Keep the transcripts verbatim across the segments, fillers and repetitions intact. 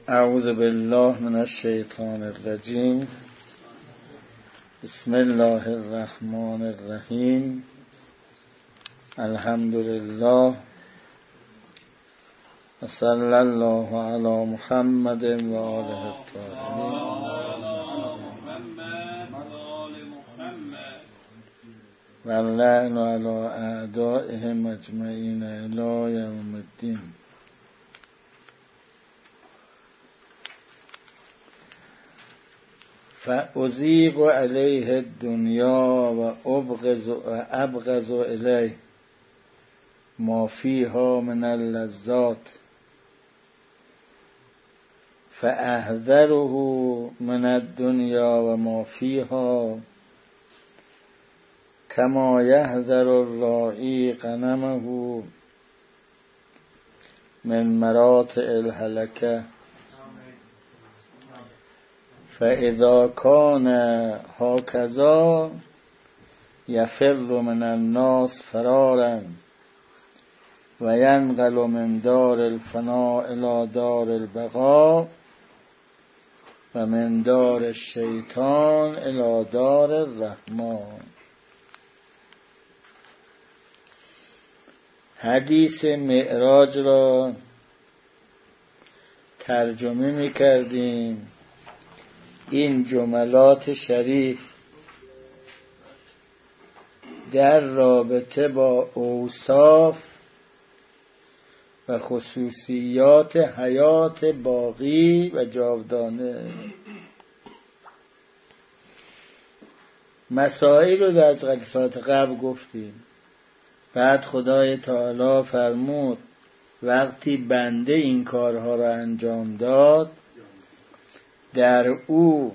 اعوذ بالله من الشیطان الرجیم. بسم الله الرحمن الرحیم. الحمد لله و صلی الله علی محمد و آله الطاهرین و اللعن علی اعدائهم اجمعین الی یوم الدین. فأزیغ علیه الدنیا و ابغض و ابغض الیه ما فیها من اللذات فاحذره من الدنیا و ما فیها کما یحذر الراعی غنمه من مراتع الهلکه فاذا کان هکذا یفر من الناس فرارا و ینقل من دار الفناء الى دار البقاء و من دار الشیطان الى دار الرحمن. حدیث معراج را ترجمه می کردیم. این جملات شریف در رابطه با اوصاف و خصوصیات حیات باقی و جاودانه مسائل رو در جلسات قبل گفتیم. بعد خدای تعالی فرمود وقتی بنده این کارها را انجام داد در او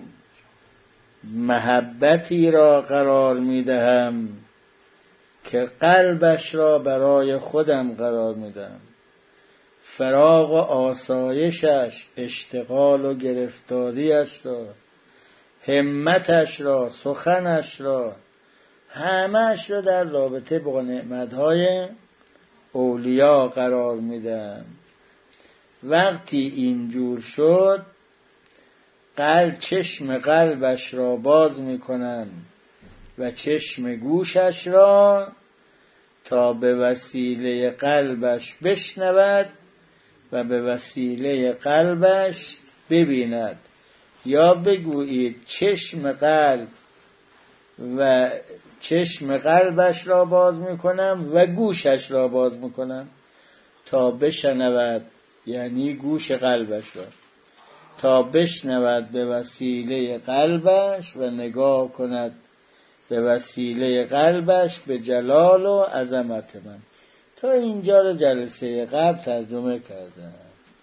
محبتی را قرار میدهم که قلبش را برای خودم قرار میدم، فراغ و آسایشش، اشتغال و گرفتاریش را، همتش را، سخنش را، همه‌اش را در رابطه با نعمتهای اولیا قرار میدم. وقتی اینجور شد قلب چشم قلبش را باز میکنم و چشم گوشش را تا به وسیله قلبش بشنود و به وسیله قلبش ببیند، یا بگویید چشم قلب و چشم قلبش را باز میکنم و گوشش را باز میکنم تا بشنود، یعنی گوش قلبش را تا بشنود به وسیله قلبش و نگاه کند به وسیله قلبش به جلال و عظمت من. تا اینجا رو جلسه قبل ترجمه کردم.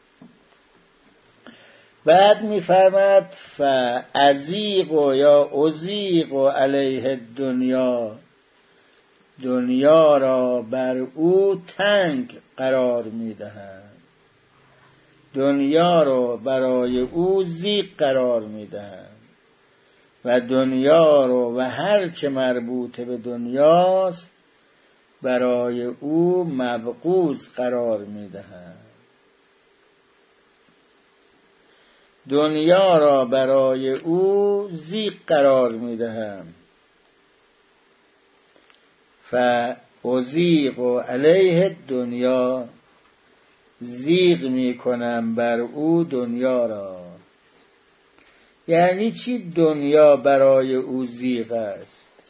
بعد می‌فرماد فازیغ یا ازیغ علیه الدنیا، دنیا را بر او تنگ قرار می‌دهم، دنیا رو برای او زیغ قرار میدهم و دنیا رو و هر چه مربوط به دنیاست برای او مبغوض قرار میدهم. دنیا را برای او زیغ قرار میدهم. فازیغ علیه الدنیا، زیغ می کنم بر او دنیا را. یعنی چی دنیا برای او زیغ است؟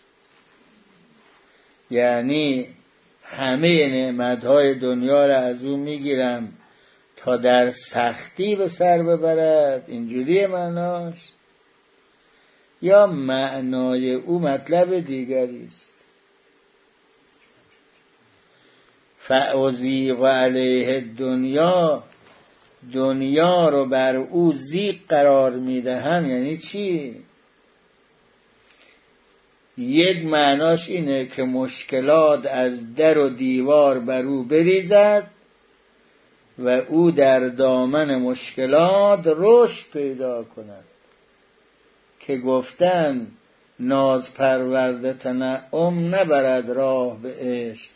یعنی همه نعمتهای دنیا را از او میگیرم تا در سختی به سر ببرد، اینجوری معناش؟ یا معنای او مطلب دیگری است؟ فازیغ علیه الدنیا، دنیا رو بر او زیغ قرار میدهم یعنی چی؟ یک معناش اینه که مشکلات از در و دیوار بر او بریزد و او در دامن مشکلات رشد پیدا کند، که گفتن ناز پرورده تنعم نبرد راه به عشق،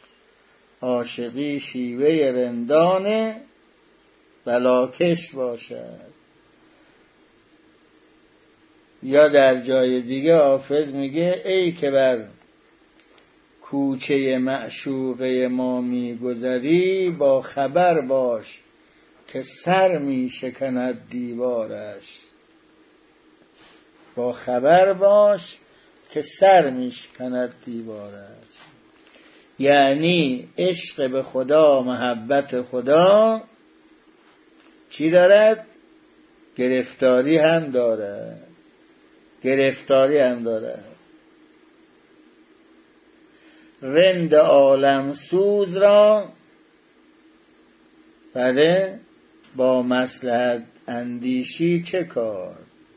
عاشقی شیوه رندانه بلاکش باشد. یا در جای دیگه حافظ میگه ای که بر کوچه معشوقه ما میگذری، با خبر باش که سر میشکند دیوارش. با خبر باش که سر میشکند دیوارش. یعنی عشق به خدا، محبت خدا چی دارد؟ گرفتاری هم دارد. گرفتاری هم دارد. رند عالم سوز را بله با مصلحت اندیشی چه کار؟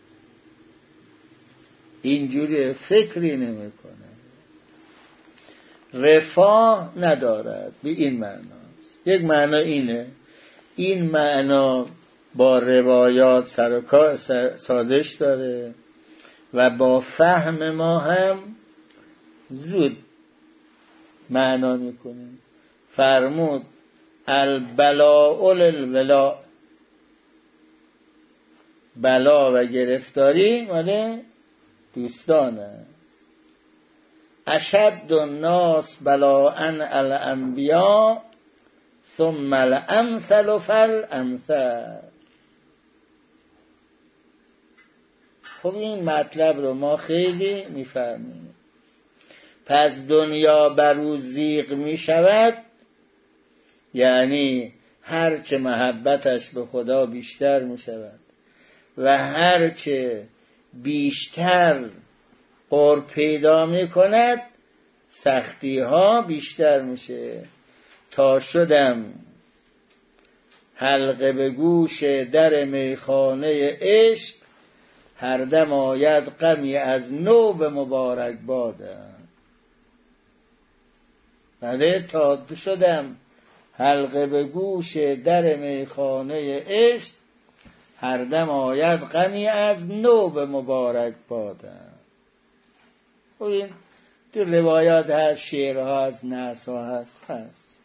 اینجوری فکری نمی کنه. رفاه ندارد به این معناست. یک معنا اینه. این معنا با روایات سر و کار سازش داره و با فهم ما هم زود معنا میکنیم. فرمود البلاء للولاء، بلا و گرفتاری مال دوستان است. اشد الناس بلاء الانبیاء ثم الامثل فالامثل. خب این مطلب رو ما خیلی میفهمیم. پس دنیا بر او زیغ می شود، یعنی هرچه محبتش به خدا بیشتر می شود و هرچه بیشتر قرب پیدا می کند سختی ها بیشتر میشه. تا شدم حلقه به گوش در میخانه عشق، هر دم آید غمی از نو به مبارک بادم. بله تا شدم حلقه به گوش در میخانه عشق، هر دم آید غمی از نو به مبارک بادم. و این تو روایات هست، شعرها هست، نثرها هست هست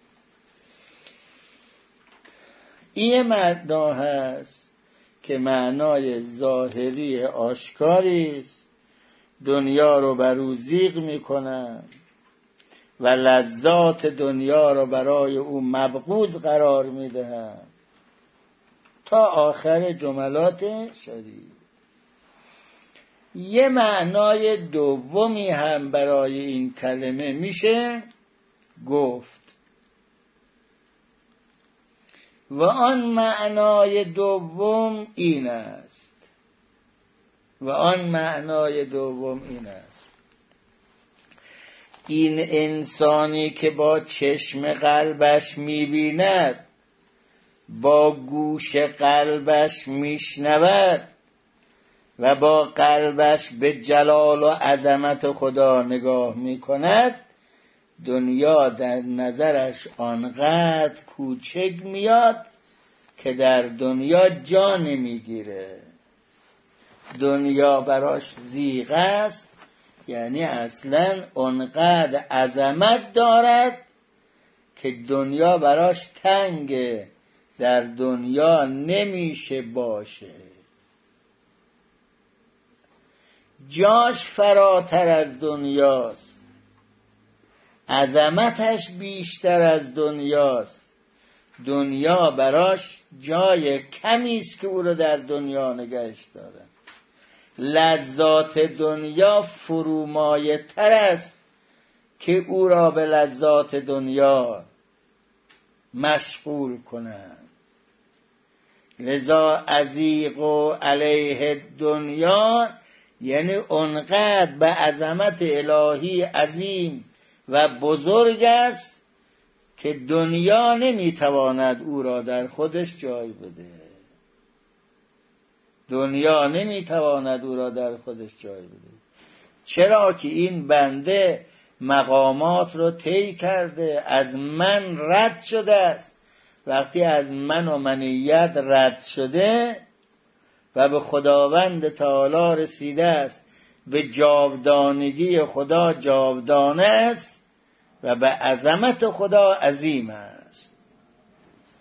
این معنا هست که معنای ظاهری آشکاری است. دنیا رو بر او زیغ میکنن و لذات دنیا رو برای او مبغوض قرار میدهن تا آخر جملات شریف. یه معنای دومی هم برای این کلمه میشه گفت و آن معنای دوم این است و آن معنای دوم این است این انسانی که با چشم قلبش میبیند، با گوش قلبش میشنود و با قلبش به جلال و عظمت خدا نگاه میکند، دنیا در نظرش آنقدر کوچک میاد که در دنیا جا نمیگیره. دنیا براش زیغ است، یعنی اصلا آنقدر عظمت دارد که دنیا براش تنگه، در دنیا نمیشه باشه. جاش فراتر از دنیاست، عظمتش بیشتر از دنیاست. دنیا براش جای کمیست که او رو در دنیا نگهش داره. لذات دنیا فرومایه تر است که او را به لذات دنیا مشغول کنند. لذا ازیغ علیه دنیا یعنی اونقدر به عظمت الهی عظیم و بزرگ است که دنیا نمیتواند او را در خودش جای بده. دنیا نمیتواند او را در خودش جای بده. چرا که این بنده مقامات رو طی کرده، از من رد شده است. وقتی از من و منیت رد شده و به خداوند تعالی رسیده است، به جاودانگی خدا جاودانه است و به عظمت خدا عظیم است.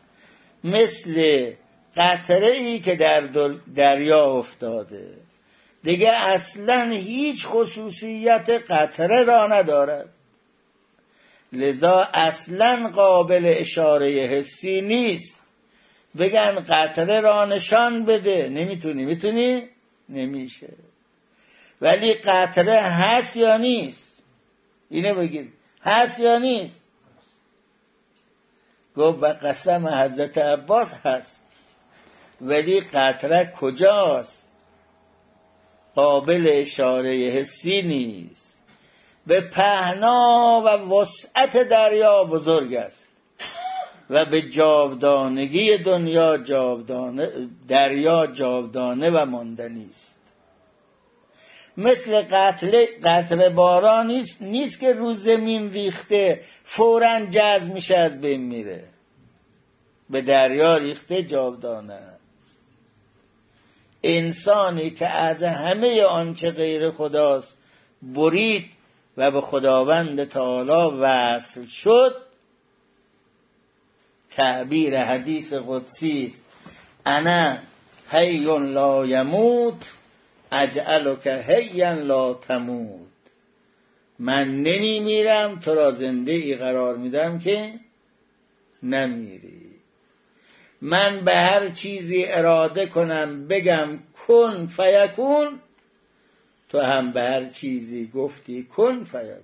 مثل قطره ای که در دریا افتاده دیگه اصلا هیچ خصوصیت قطره را ندارد، لذا اصلا قابل اشاره حسی نیست. بگن قطره را نشان بده، نمیتونی. میتونی؟ نمیشه. ولی قطره هست یا نیست؟ اینه بگید، هست یا نیست؟ گفت و قسم حضرت عباس هست. ولی قطره کجاست؟ قابل اشاره حسی نیست. به پهنا و وسعت دریا بزرگ است و به جاودانگی دنیا جاودانه، دریا جاودانه و ماندنی است. مثل قطره قطره باران نیست, نیست که رو زمین ریخته فوراً جذب میشه از بین میره. به دریا ریخته جاودانه است. انسانی که از همه آنچه غیر خداست برید و به خداوند تعالی وصل شد، تعبیر حدیث قدسی است: انا حی لا یموت اجعلک حیا لا تموت. من نمی میرم، تو را زنده ای قرار میدم که نمیری. من به هر چیزی اراده کنم بگم کن فیکون، تو هم به هر چیزی گفتی کن فیکون.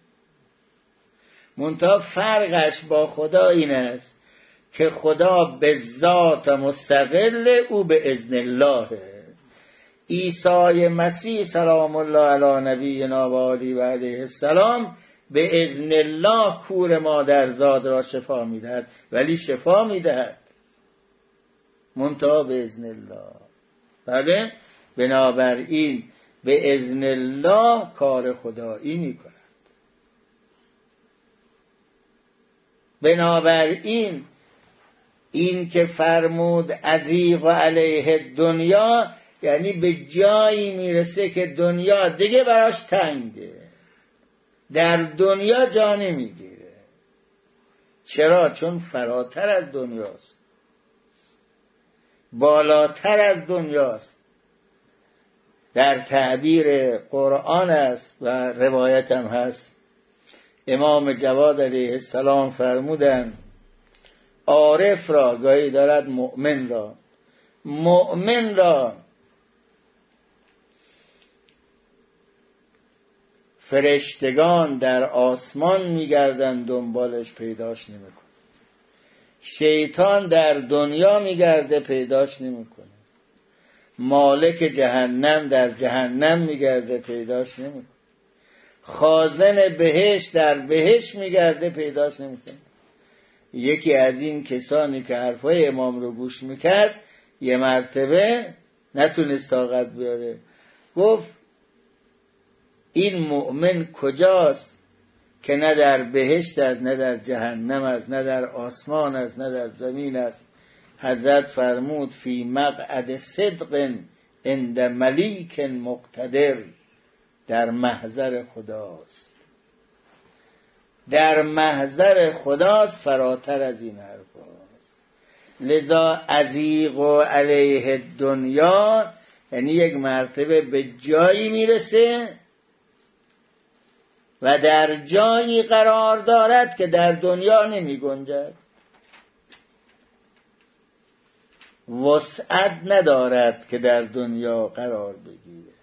منتها فرقش با خدا این است که خدا به ذات مستقل، او به اذن الله. عیسی مسیح سلام الله علی نبینا و آله و علیه السلام به اذن الله کور مادرزاد را شفا میدهد، ولی شفا میدهد منتها به اذن الله. بله، بنابراین به اذن الله کار خدایی میکند. بنابراین این که فرمود ازیغ علیه دنیا، یعنی به جایی میرسه که دنیا دیگه براش تنگه، در دنیا جا نمیگیره. چرا؟ چون فراتر از دنیاست، بالاتر از دنیاست. در تعبیر قرآن است و روایت هم هست، امام جواد علیه السلام فرمودن عارف را، گاهی دارد مؤمن را، مؤمن را فرشتگان در آسمان میگردن دنبالش، پیداش نمیکنه. شیطان در دنیا میگرده، پیداش نمیکنه. مالک جهنم در جهنم میگرده، پیداش نمیکنه. خازن بهشت در بهشت میگرده، پیداش نمیکنه. یکی از این کسانی که حرفای امام رو گوش میکرد یه مرتبه نتونست طاقت بیاره، گفت این مؤمن کجاست که نه در بهشت است، نه در جهنم است، نه در آسمان است، نه در زمین است. حضرت فرمود فی مقعد صدق عند ملیک مقتدر، در محضر خداست. در محضر خداست، فراتر از این حرف هاست. لذا ازیغ و علیه دنیا یعنی یک مرتبه به جایی میرسه و در جایی قرار دارد که در دنیا نمی گنجد، وسعت ندارد که در دنیا قرار بگیره.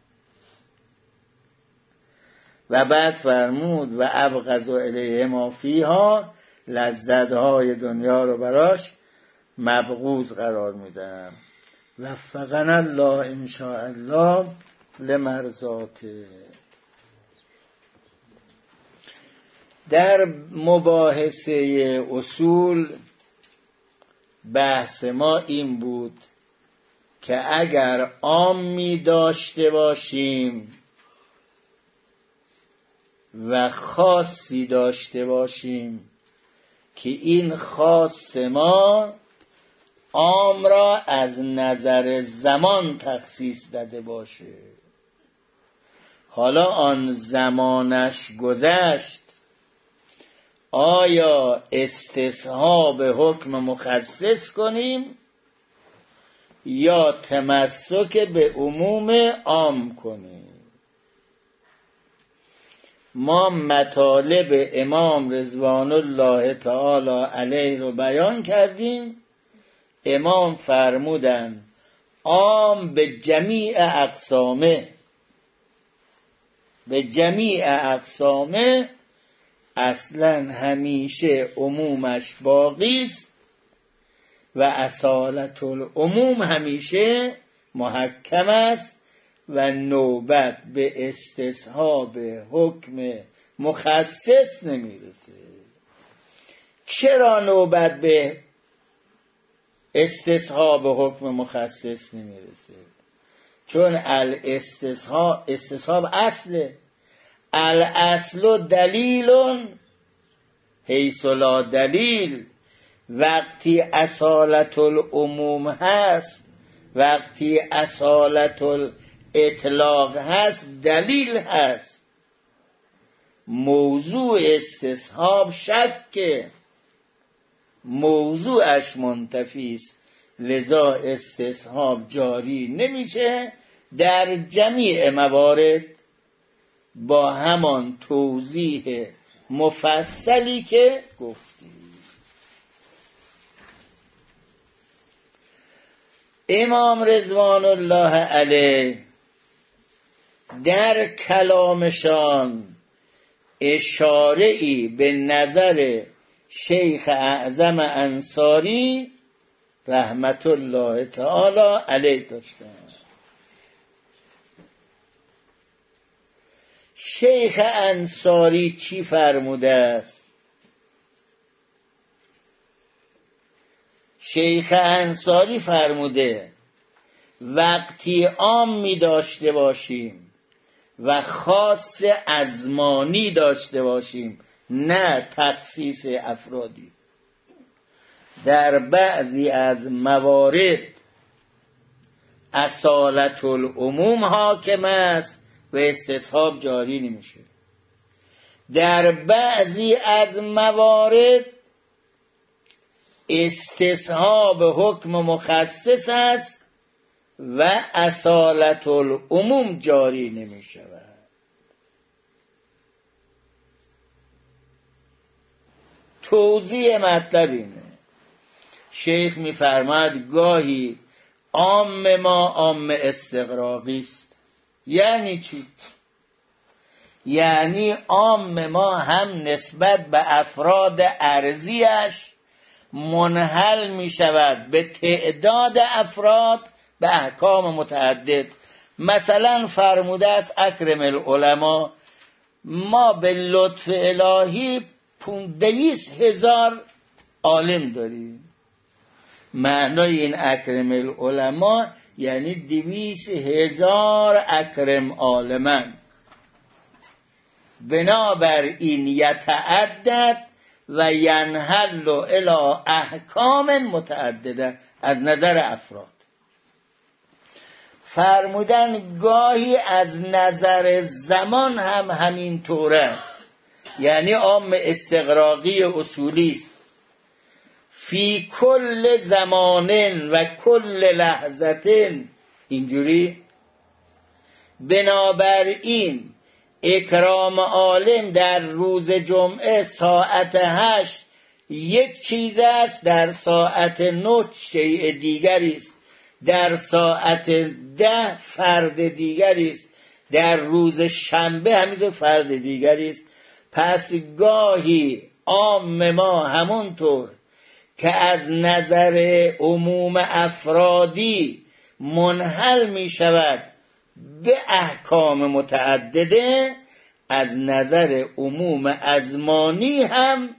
و بعد فرمود و ابغض الیه ما فیها، لذت‌های دنیا رو براش مبغوض قرار میدم. وفقنا الله ان شاء الله لمرضاته. در مباحثه اصول بحث ما این بود که اگر عامی داشته باشیم و خاصی داشته باشیم که این خاص ما عام را از نظر زمان تخصیص داده باشه، حالا آن زمانش گذشت، آیا استصحاب حکم مخصص کنیم یا تمسک به عموم عام کنید. ما مطالب امام رضوان الله تعالی علیه رو بیان کردیم. امام فرمودن عام به جمیع اقسامه، به جمیع اقسامه اصلا همیشه عمومش باقی است و اصالت العموم همیشه محکم است و نوبت به استصحاب حکم مخصص نمیرسه. چرا نوبت به استصحاب حکم مخصص نمیرسه؟ چون الاستصحاب استصحاب اصله. الاصل دلیل حیث لا دلیل. وقتی اصالت العموم هست، وقتی اصالت الاطلاق هست، دلیل هست. موضوع استصحاب شک، موضوعش منتفی است، لذا استصحاب جاری نمیشه در جمیع موارد با همان توضیح مفصلی که گفتیم. امام رضوان الله علیه در کلامشان اشاره‌ای به نظر شیخ اعظم انصاری رحمت الله تعالی علیه داشتند. شیخ انصاری چی فرموده است؟ شیخ انصاری فرموده وقتی عام می داشته باشیم و خاص ازمانی داشته باشیم، نه تخصیص افرادی، در بعضی از موارد اصالت العموم حاکم است و استصحاب جاری نمیشه. در بعضی از موارد استصحاب حکم مخصص است و اصالت العموم جاری نمی شود. توضیح مطلب اینه. شیخ می فرماید گاهی عام ما عام استغراقی است. یعنی چی؟ یعنی عام ما هم نسبت به افراد ارضیش منحل می شود به تعداد افراد به احکام متعدد. مثلا فرموده است اکرم العلماء، ما به لطف الهی دویست هزار عالم داریم. معنای این اکرم العلماء یعنی دویست هزار اکرم عالمن. بنابراین یتعدد و ینحل الی احکام متعدده از نظر افراد. فرمودن گاهی از نظر زمان هم همین طور است، یعنی عام استغراقی اصولی است. فی کل زمان و کل لحظت اینجوری. بنابراین اکرام عالم در روز جمعه ساعت هشت یک چیز است، در ساعت نه شیء دیگری است، در ساعت ده فرد دیگری است، در روز شنبه همینطور فرد دیگری است. پس گاهی عام ما همونطور که از نظر عموم افرادی منحل می شود به احکام متعدده، از نظر عموم ازمانی هم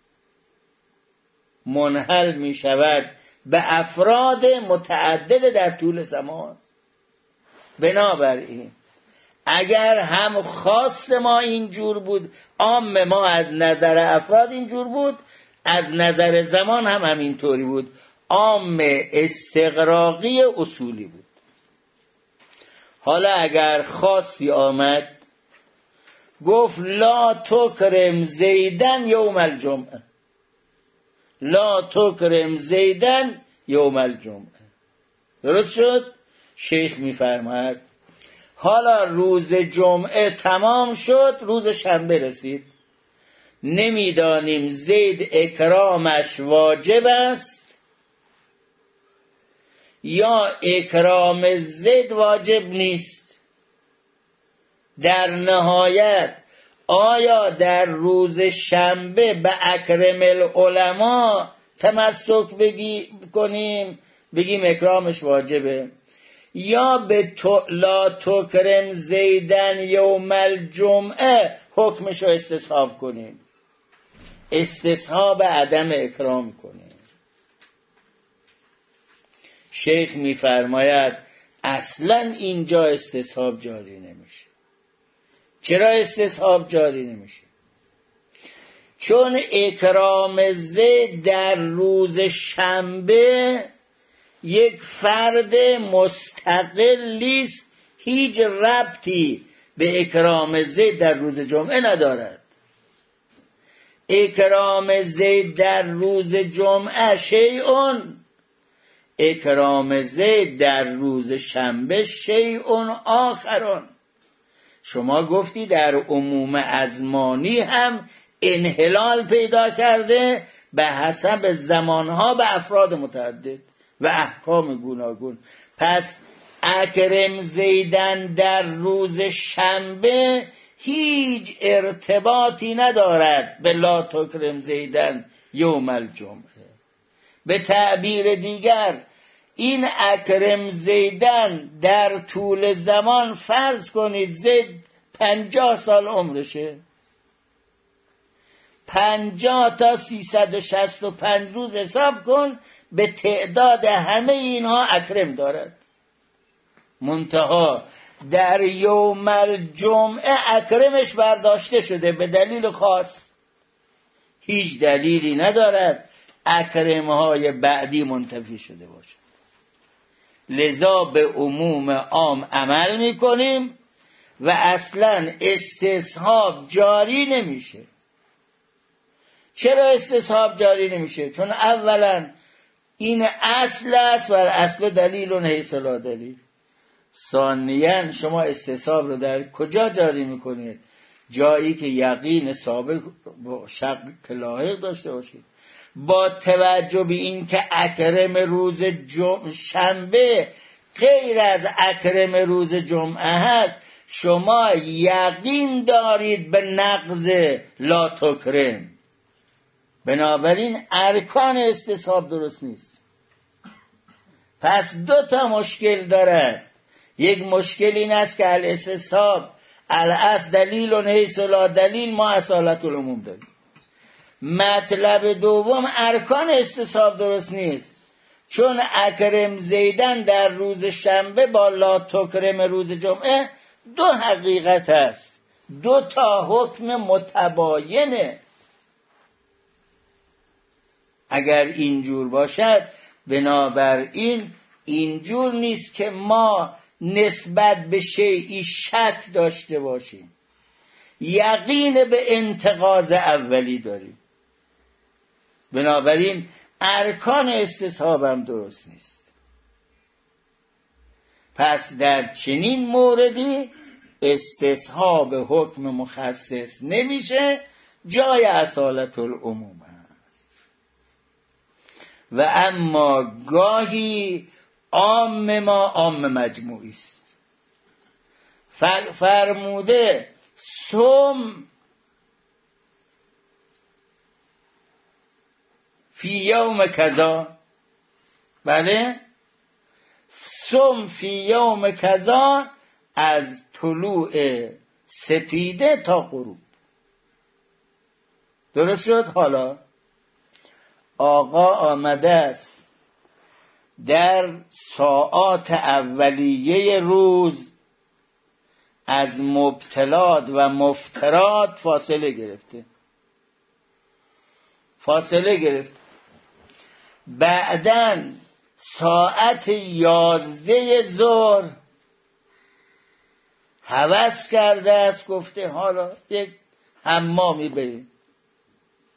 منحل می شود به افراد متعدد در طول زمان. بنابراین اگر هم خاص ما اینجور بود، عام ما از نظر افراد اینجور بود، از نظر زمان هم همینطوری بود. عام استغراقی اصولی بود. حالا اگر خاصی آمد گفت لا تکرم زیدن یوم الجمعه، لا تکرم زیدن یوم الجمعه، درست شد؟ شیخ میفرماید حالا روز جمعه تمام شد، روز شنبه رسید، نمیدانیم زید اکرامش واجب است یا اکرام زید واجب نیست. در نهایت آیا در روز شنبه به اکرم العلماء تمسک بگی کنیم بگیم اکرامش واجبه، یا به تو لا تکرم زیدن یوم الجمعه حکمش رو استصحاب کنیم، استصحاب عدم اکرام کنیم؟ شیخ میفرماید اصلا اینجا استصحاب جاری نمیشه. چرا استصحاب جاری نمیشه؟ چون اکرام زید در روز شنبه یک فرد مستقلی است، هیچ ربطی به اکرام زید در روز جمعه ندارد. اکرام زید در روز جمعه شیئون، اکرام زید در روز شنبه شیئون آخرون. شما گفتی در عموم ازمانی هم انحلال پیدا کرده به حسب زمانها به افراد متعدد و احکام گوناگون. پس اکرم زیدن در روز شنبه هیچ ارتباطی ندارد به لا تکرم زیدن یوم الجمعه. به تعبیر دیگر این اکرم زیدن در طول زمان، فرض کنید زید پنجاه سال عمرشه، پنجاه تا سیصد و شصت و پنج روز حساب کن، به تعداد همه اینها اکرم دارد. منتها در یوم الجمعه اکرمش برداشته شده به دلیل خاص، هیچ دلیلی ندارد اکرمهای بعدی منتفی شده باشد. لذا به عموم عام عمل میکنیم و اصلا استصحاب جاری نمیشه. چرا استصحاب جاری نمیشه؟ چون اولا این اصل است و اصل دلیل و حیث لا دلیل. ثانیاً شما استصحاب رو در کجا جاری میکنید؟ جایی که یقین ثابت با شک لایق داشته باشید. با توجه به این که اکرم روز جمعه شنبه غیر از اکرم روز جمعه هست، شما یقین دارید به نقض لا تکرم. بنابراین ارکان استصحاب درست نیست. پس دو تا مشکل دارد. یک مشکل این است که الاستصحاب الاصل دلیل و حیث لا دلیل، ما اصالت العموم داریم. مطلب دوم ارکان استصحاب درست نیست، چون اکرم زیدن در روز شنبه با لا تکرم روز جمعه دو حقیقت است، دو تا حکم متباینه. اگر اینجور باشد بنابراین اینجور نیست که ما نسبت به شیئی شک داشته باشیم، یقین به انتقاض اولی داریم. بنابراین ارکان استصحاب هم درست نیست. پس در چنین موردی استصحاب حکم مخصص نمیشه، جای اصالت العموم است. و اما گاهی عام ما عام مجموعی است. فرموده سم فی یوم کذا، بله، سم فی یوم کذا از طلوع سپیده تا غروب. درست شد؟ حالا آقا آمده است در ساعات اولیه روز از مبتلات و مفترات فاصله گرفته فاصله گرفت بعداً ساعت یازده ظهر هوس کرده است، گفته حالا یک حمامی بریم،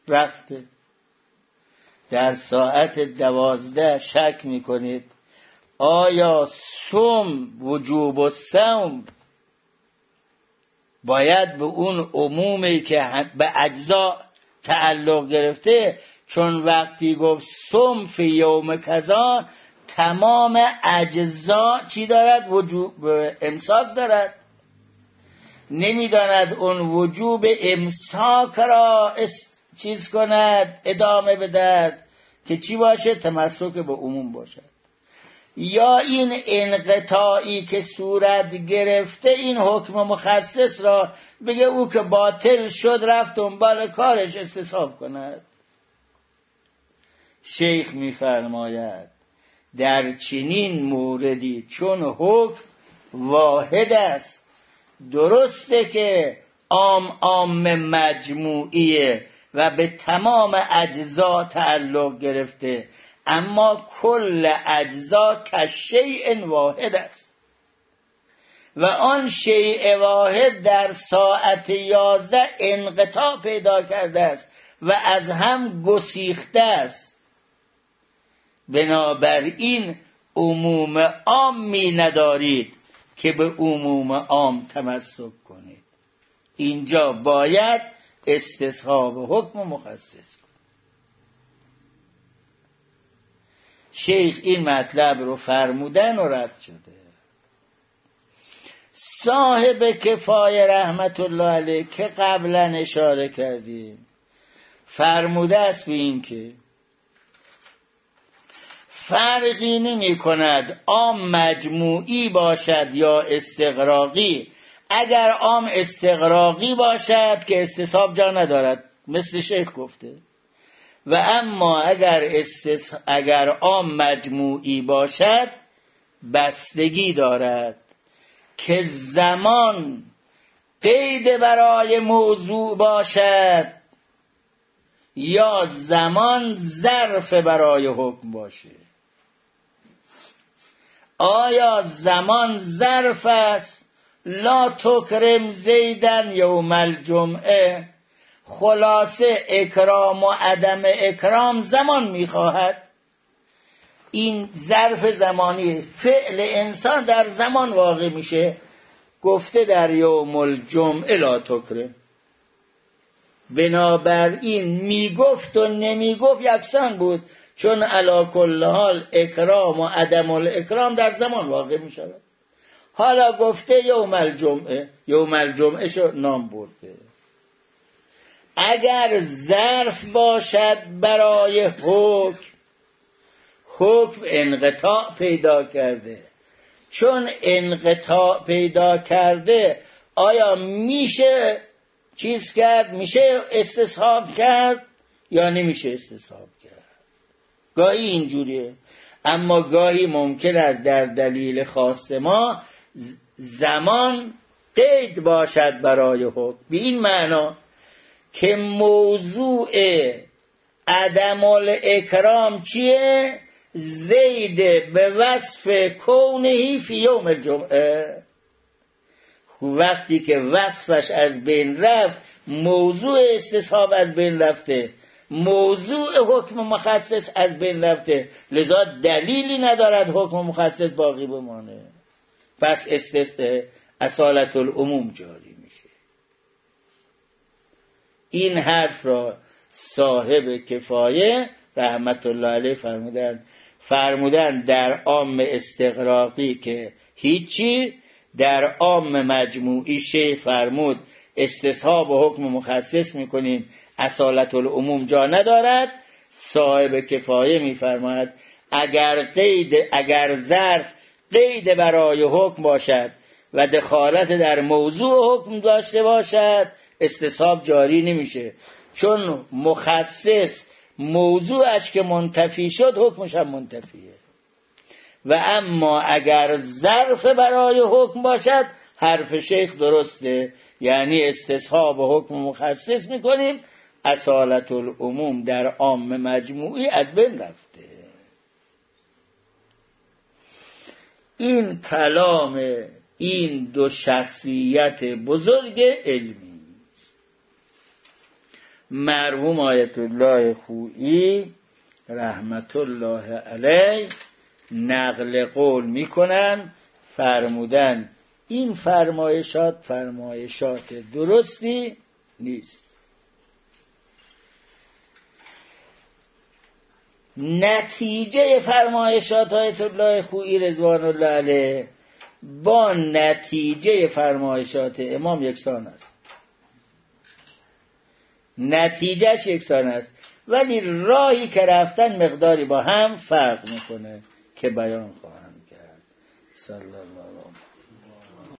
رفته. در ساعت دوازده شک میکنید آیا صوم وجوب الصوم باید به اون عمومی که به اجزا تعلق گرفته، چون وقتی گفت صوم فی یوم کذا تمام اجزا چی دارد؟ وجوب امساک دارد. نمیداند اون وجوب امساک را چیز کند، ادامه بدهد که چی باشه؟ تمسک به عموم باشد. یا این انقطاعی که صورت گرفته این حکم مخصص را بگه او که باطل شد رفت دنبال کارش استصحاب کند. شیخ میفرماید در چنین موردی چون حکم واحد است، درسته که عام عام مجموعیه و به تمام اجزا تعلق گرفته، اما کل اجزا کشیء واحد است و آن شیء واحد در ساعت یازده انقطاع پیدا کرده است و از هم گسیخته است. بنابراین عموم عامی ندارید که به عموم عام تمسک کنید. اینجا باید استصحاب حکم مخصص کنید. شیخ این مطلب رو فرمودن و رد شده. صاحب کفایه رحمت الله علیه که قبلا اشاره کردیم فرموده است به این که فرقی نمی کند عام مجموعی باشد یا استغراقی. اگر عام استغراقی باشد که استصحاب جا ندارد مثل شیخ گفته، و اما اگر استس... اگر عام مجموعی باشد بستگی دارد که زمان قید برای موضوع باشد یا زمان ظرف برای حکم باشه. آیا زمان ظرف است؟ لا تکرم زیدن یوم الجمعه، خلاصه اکرام و عدم اکرام زمان میخواهد. این ظرف زمانی، فعل انسان در زمان واقع میشه. گفته در یوم الجمعه لا تکرم، بنابراین میگفت و نمیگفت یکسان بود، چون علی کل حال اکرام و عدم الاکرام در زمان واقع میشود. حالا گفته یوم الجمعه، یوم الجمعه شو نام برده. اگر ظرف باشد برای حکم، حکم انقطاع پیدا کرده. چون انقطاع پیدا کرده آیا میشه چیز کرد؟ میشه استصحاب کرد یا نمیشه استصحاب کرد؟ گاهی اینجوریه، اما گاهی ممکن است در دلیل خاص ما زمان قید باشد برای حکم، به این معنا که موضوع عدم الاکرام چیه؟ زید به وصف کونهی فی یوم الجمعه. وقتی که وصفش از بین رفت موضوع استصحاب از بین رفته، موضوع حکم مخصص از بین رفته، لذا دلیلی ندارد حکم مخصص باقی بمانه. پس استثناء اصالت العموم جاری میشه. این حرف را صاحب کفایه رحمت الله علیه فرمودن فرمودن در عام استغراقی که هیچی، در عام مجموعی شیخ فرمود استصحاب و حکم مخصص میکنیم، اصالت العموم جا ندارد. صاحب کفایه میفرماید اگر قید اگر ظرف قید برای حکم باشد و دخالت در موضوع حکم داشته باشد استصحاب جاری نمیشه، چون مخصص موضوعش که منتفی شد حکمش هم منتفیه. و اما اگر ظرف برای حکم باشد حرف شیخ درسته، یعنی استصحاب حکم مخصص میکنیم، اصالت العموم در عام مجموعی از بین رفته. این کلام این دو شخصیت بزرگ علمی مرحوم آیت الله خویی رحمت الله علیه نقل قول میکنن، فرمودن این فرمایشات فرمایشات درستی نیست. نتیجه فرمایشات آیت الله خویی رضوان الله علیه با نتیجه فرمایشات امام یکسان است، نتیجهش یکسان است، ولی راهی که رفتن مقداری با هم فرق میکنه که بیان خواهم کرد. صلی الله علیه و